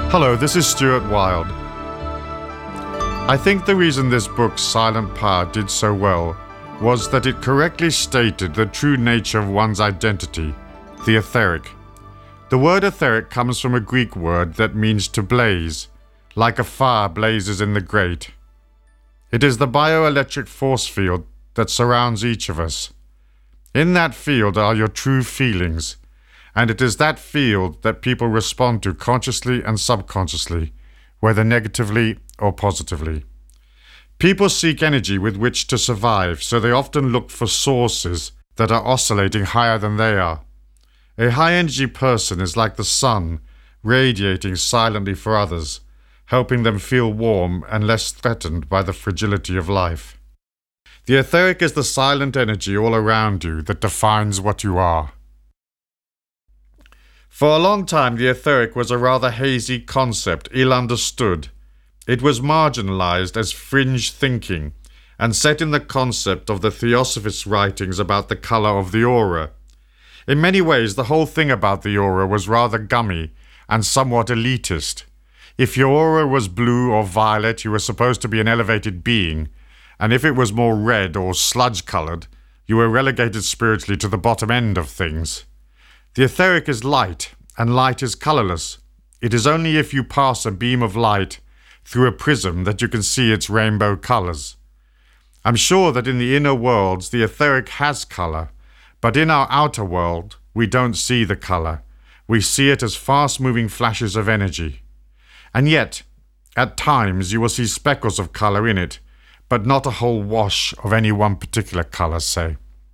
Hello, this is Stuart Wilde. I think the reason this book, Silent Power, did so well was that it correctly stated the true nature of one's identity, the etheric. The word etheric comes from a Greek word that means to blaze, like a fire blazes in the grate. It is the bioelectric force field that surrounds each of us. In that field are your true feelings, and it is that field that people respond to consciously and subconsciously, whether negatively or positively. People seek energy with which to survive, so they often look for sources that are oscillating higher than they are. A high-energy person is like the sun, radiating silently for others, helping them feel warm and less threatened by the fragility of life. The etheric is the silent energy all around you that defines what you are. For a long time, the etheric was a rather hazy concept, ill understood. It was marginalized as fringe thinking and set in the concept of the Theosophist writings about the color of the aura. In many ways, the whole thing about the aura was rather gummy and somewhat elitist. If your aura was blue or violet, you were supposed to be an elevated being, and if it was more red or sludge-colored, you were relegated spiritually to the bottom end of things. The etheric is light, and light is colorless. It is only if you pass a beam of light through a prism that you can see its rainbow colors. I'm sure that in the inner worlds the etheric has color, but in our outer world we don't see the color. We see it as fast-moving flashes of energy. And yet, at times you will see speckles of color in it, but not a whole wash of any one particular color, say.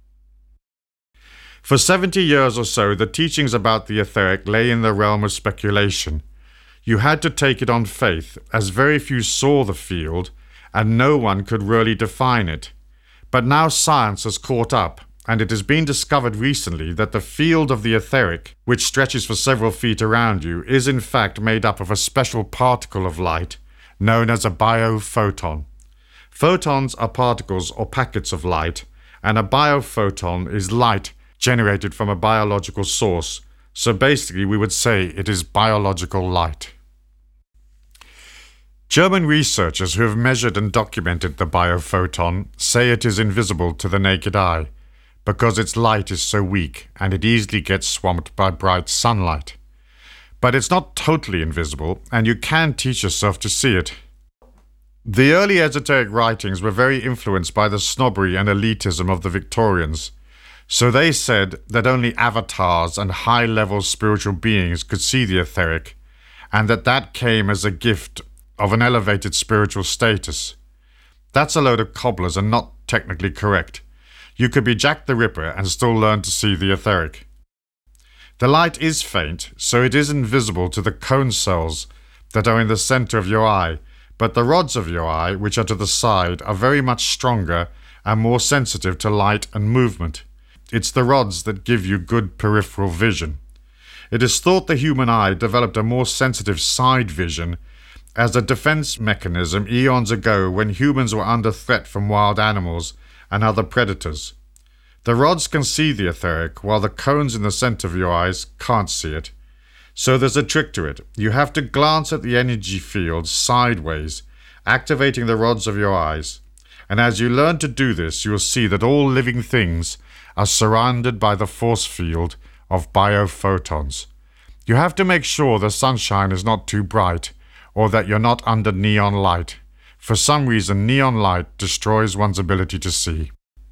For 70 years or so, the teachings about the etheric lay in the realm of speculation. You had to take it on faith, as very few saw the field, and no one could really define it. But now science has caught up, and it has been discovered recently that the field of the etheric, which stretches for several feet around you, is in fact made up of a special particle of light, known as a biophoton. Photons are particles or packets of light, and a biophoton is light generated from a biological source. So basically we would say it is biological light. German researchers who have measured and documented the biophoton say it is invisible to the naked eye because its light is so weak and it easily gets swamped by bright sunlight. But it's not totally invisible, and you can teach yourself to see it. The early esoteric writings were very influenced by the snobbery and elitism of the Victorians. So they said that only avatars and high-level spiritual beings could see the etheric, and that came as a gift of an elevated spiritual status. That's a load of cobblers and not technically correct. You could be Jack the Ripper and still learn to see the etheric. The light is faint, so it is invisible to the cone cells that are in the center of your eye, but the rods of your eye, which are to the side, are very much stronger and more sensitive to light and movement. It's the rods that give you good peripheral vision. It is thought the human eye developed a more sensitive side vision as a defense mechanism eons ago when humans were under threat from wild animals and other predators. The rods can see the etheric, while the cones in the center of your eyes can't see it. So there's a trick to it. You have to glance at the energy field sideways, activating the rods of your eyes. And as you learn to do this, you'll see that all living things are surrounded by the force field of biophotons. You have to make sure the sunshine is not too bright, or that you're not under neon light. For some reason, neon light destroys one's ability to see.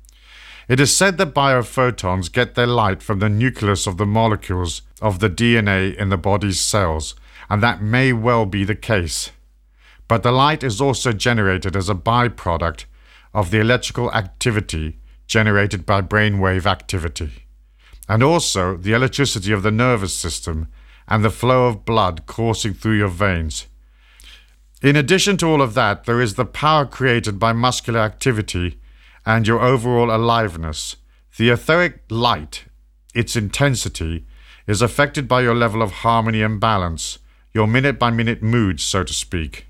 It is said that biophotons get their light from the nucleus of the molecules of the DNA in the body's cells, and that may well be the case. But the light is also generated as a byproduct of the electrical activity generated by brainwave activity, and also the electricity of the nervous system and the flow of blood coursing through your veins. In addition to all of that, there is the power created by muscular activity and your overall aliveness. The etheric light, its intensity, is affected by your level of harmony and balance, your minute-by-minute mood, so to speak.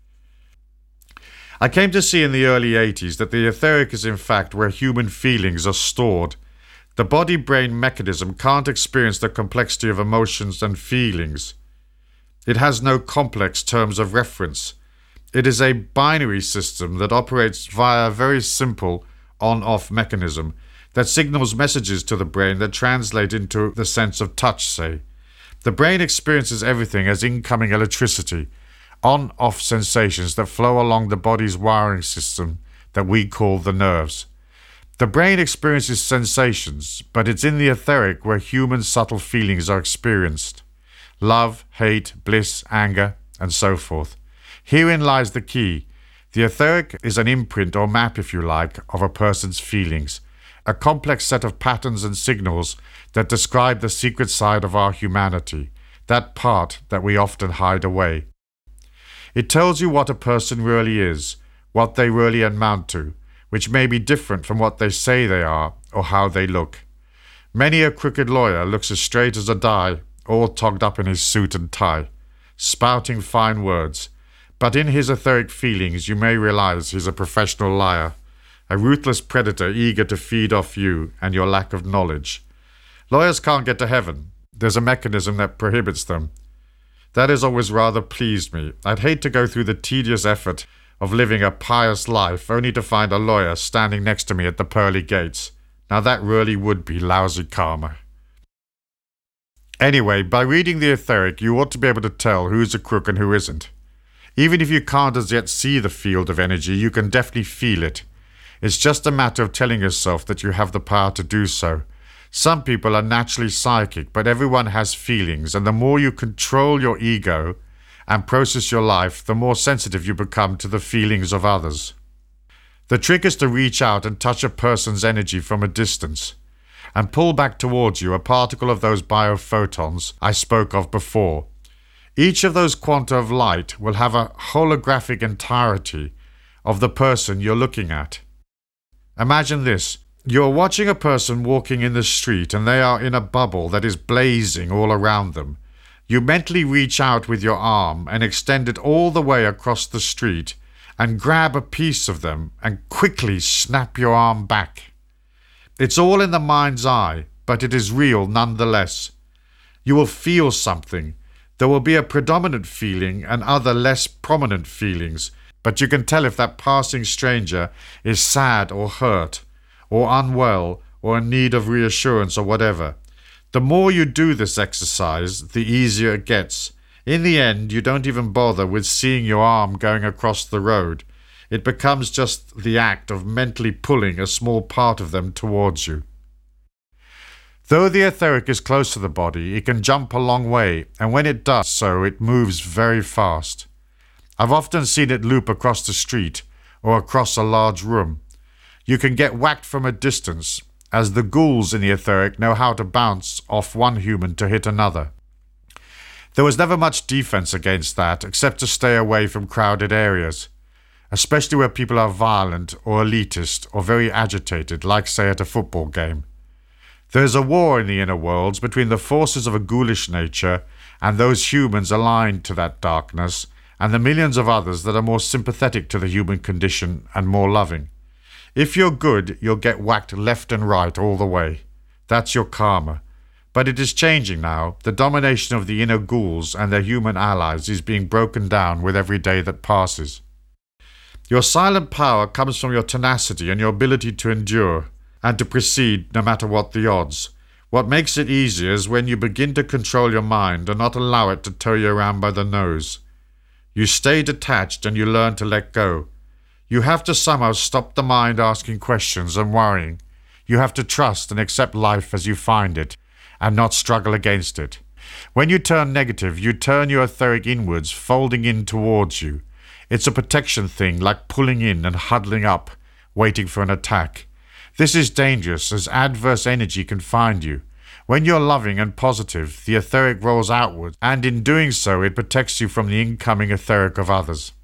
I came to see in the early 80s that the etheric is in fact where human feelings are stored. The body-brain mechanism can't experience the complexity of emotions and feelings. It has no complex terms of reference. It is a binary system that operates via a very simple on-off mechanism that signals messages to the brain that translate into the sense of touch, say. The brain experiences everything as incoming electricity, on-off sensations that flow along the body's wiring system that we call the nerves. The brain experiences sensations, but it's in the etheric where human subtle feelings are experienced. Love, hate, bliss, anger, and so forth. Herein lies the key. The etheric is an imprint or map, if you like, of a person's feelings, a complex set of patterns and signals that describe the secret side of our humanity, that part that we often hide away. It tells you what a person really is, what they really amount to, which may be different from what they say they are or how they look. Many a crooked lawyer looks as straight as a die, all togged up in his suit and tie, spouting fine words, but in his etheric feelings you may realize he's a professional liar, a ruthless predator eager to feed off you and your lack of knowledge. Lawyers can't get to heaven. There's a mechanism that prohibits them. That has always rather pleased me. I'd hate to go through the tedious effort of living a pious life only to find a lawyer standing next to me at the pearly gates. Now that really would be lousy karma. Anyway, by reading the etheric, you ought to be able to tell who's a crook and who isn't. Even if you can't as yet see the field of energy, you can definitely feel it. It's just a matter of telling yourself that you have the power to do so. Some people are naturally psychic, but everyone has feelings, and the more you control your ego and process your life, the more sensitive you become to the feelings of others. The trick is to reach out and touch a person's energy from a distance and pull back towards you a particle of those biophotons I spoke of before. Each of those quanta of light will have a holographic entirety of the person you're looking at. Imagine this. You're watching a person walking in the street and they are in a bubble that is blazing all around them. You mentally reach out with your arm and extend it all the way across the street and grab a piece of them and quickly snap your arm back. It's all in the mind's eye, but it is real nonetheless. You will feel something. There will be a predominant feeling and other less prominent feelings, but you can tell if that passing stranger is sad or hurt, or unwell, or in need of reassurance or whatever. The more you do this exercise, the easier it gets. In the end, you don't even bother with seeing your arm going across the road. It becomes just the act of mentally pulling a small part of them towards you. Though the etheric is close to the body, it can jump a long way, and when it does so, it moves very fast. I've often seen it loop across the street or across a large room. You can get whacked from a distance, as the ghouls in the etheric know how to bounce off one human to hit another. There was never much defense against that, except to stay away from crowded areas, especially where people are violent or elitist or very agitated, like say at a football game. There's a war in the inner worlds between the forces of a ghoulish nature and those humans aligned to that darkness, and the millions of others that are more sympathetic to the human condition and more loving. If you're good, you'll get whacked left and right all the way. That's your karma. But it is changing now. The domination of the inner ghouls and their human allies is being broken down with every day that passes. Your silent power comes from your tenacity and your ability to endure and to proceed no matter what the odds. What makes it easier is when you begin to control your mind and not allow it to tow you around by the nose. You stay detached and you learn to let go. You have to somehow stop the mind asking questions and worrying. You have to trust and accept life as you find it, and not struggle against it. When you turn negative, you turn your etheric inwards, folding in towards you. It's a protection thing, like pulling in and huddling up, waiting for an attack. This is dangerous, as adverse energy can find you. When you're loving and positive, the etheric rolls outward, and in doing so it protects you from the incoming etheric of others.